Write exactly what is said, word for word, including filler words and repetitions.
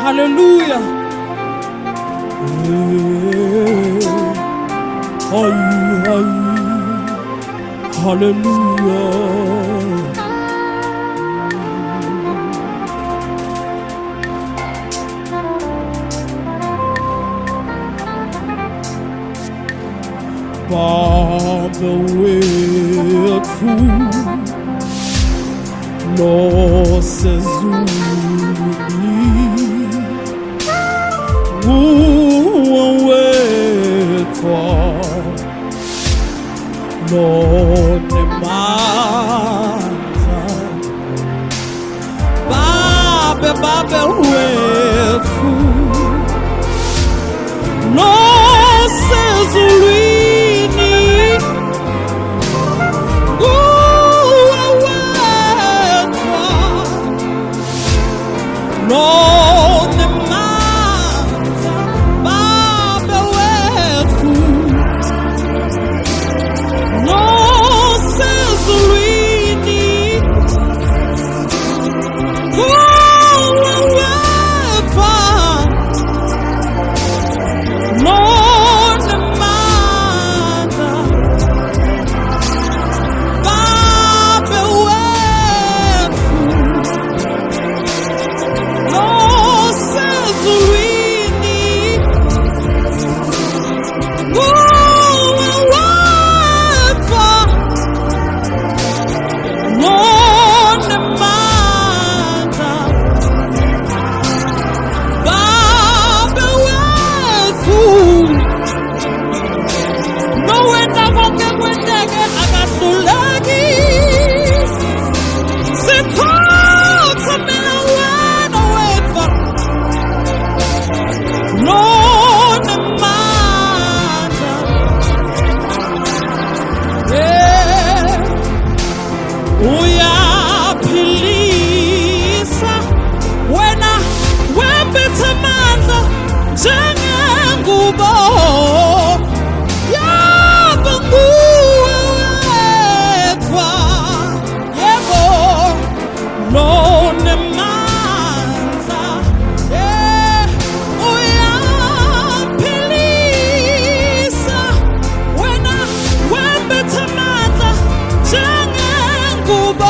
Hallelujah. Hey, hey, hallelujah. Father, with food, Lord says who wait for Lord Nemanja Babe Babe with food Lord says Lord, the mountain, Baba, where food. Lord says we need go away from Lord, the mountain, Baba, where food. Lord says we need go away from Lord the mountain, Baba with food. No way na moke kwendeke akatulagi. Sikhoza mina wena wethu. Lord the mountain, yeah, uyaphilisa wena wembethe amandla njengengubo yabo nguwe wedwa yebo Lord the mountain, yeah, uyaphilisa wena wembethe amandla njengengubo